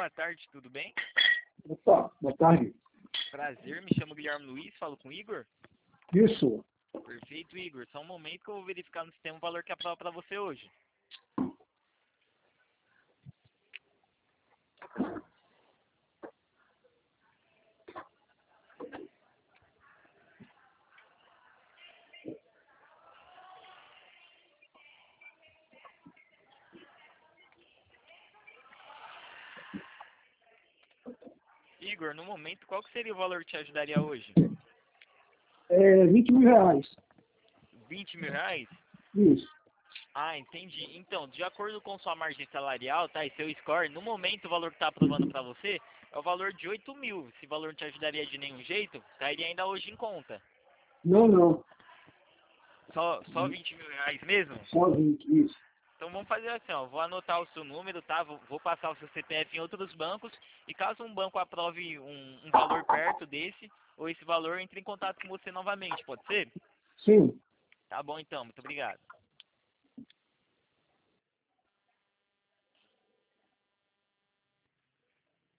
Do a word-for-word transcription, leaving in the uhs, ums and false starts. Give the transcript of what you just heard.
boa tarde, tudo bem? Opa, boa tarde. Prazer, me chamo Guilherme Luiz, falo com o Igor. Isso. Perfeito, Igor. Só um momento que eu vou verificar no sistema o valor que aprova para você hoje. Igor, no momento, qual que seria o valor que te ajudaria hoje? É vinte mil reais. vinte mil reais? Isso. Ah, entendi. Então, de acordo com sua margem salarial, tá, e seu score, no momento o valor que está aprovando para você é o valor de oito mil. Esse valor não te ajudaria de nenhum jeito, cairia ainda hoje em conta. Não, não. Só, só vinte mil reais mesmo? Só vinte, isso. Então vamos fazer assim, ó, vou anotar o seu número, tá? Vou, vou passar o seu C P F em outros bancos e caso um banco aprove um, um valor perto desse ou esse valor, entre em contato com você novamente, pode ser? Sim. Tá bom então, muito obrigado.